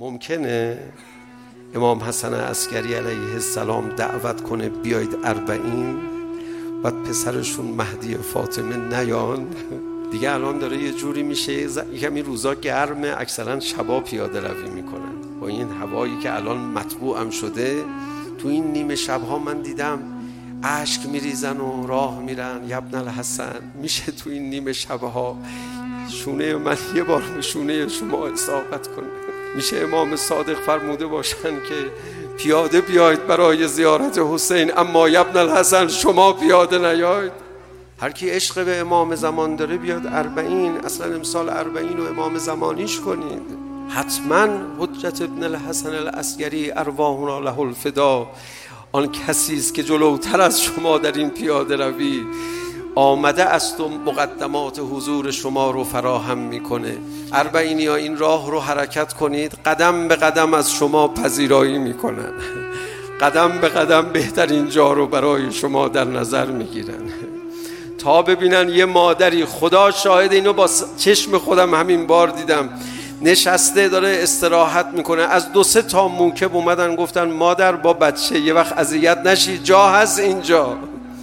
ممکنه امام حسن عسکری علیه السلام دعوت کنه بیاید 40، بعد پسرشون مهدی فاطمه نیان؟ دیگه الان داره یه جوری میشه، کمی روزا گرمه، اکثرا شبا پیاده روی میکنن با این هوایی که الان مطبوع هم شده. تو این نیمه شبها من دیدم اشک میریزن و راه میرن. یبن الحسن، میشه تو این نیمه شبها شونه من یه بار به شونه شما اصابت کنه؟ میشه امام صادق فرموده باشن که پیاده بیاید برای زیارت حسین، اما یبن الحسن شما پیاده نیاید؟ هر کی عشق به امام زمان داره بیاد 40، اصلا امسال 40 و امام زمانیش کنید. حتما حجت ابن الحسن العسکری ارواحنا له الفدا آن کسی است که جلوتر از شما در این پیاده روی آمده است و مقدمات حضور شما رو فراهم میکنه. 40 ها این راه رو حرکت کنید، قدم به قدم از شما پذیرایی میکنن، قدم به قدم بهترین جا رو برای شما در نظر میگیرن تا ببینن یه مادری، خدا شاهد اینو با چشم خودم همین بار دیدم، نشسته داره استراحت میکنه، از 2-3 تا موکب اومدن گفتن مادر با بچه یه وقت اذیت نشی، جا هست اینجا.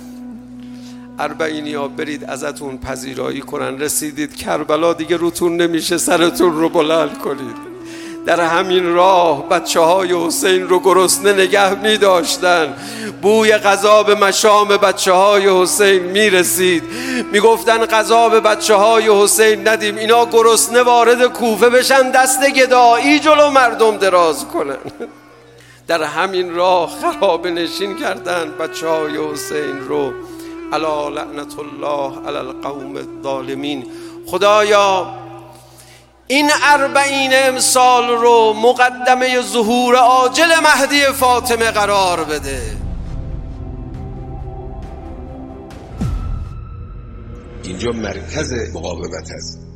40 ها برید ازتون پذیرایی کنن، رسیدید کربلا دیگه روتون نمیشه سرتون رو بلند کنید. در همین راه بچه های حسین رو گرسنه نگه می داشتن، بوی غذا به مشام بچه های حسین می رسید، می گفتن غذا به بچه های حسین ندیم، اینا گرسنه وارد کوفه بشن دست گدایی جلو مردم دراز کنن. در همین راه خرابه نشین کردن بچه های حسین رو. الا لعنت الله علی القوم الظالمین. خدایا این 40 امسال رو مقدمه ظهور عاجل مهدی فاطمه قرار بده. اینجا مرکز مقاومت است.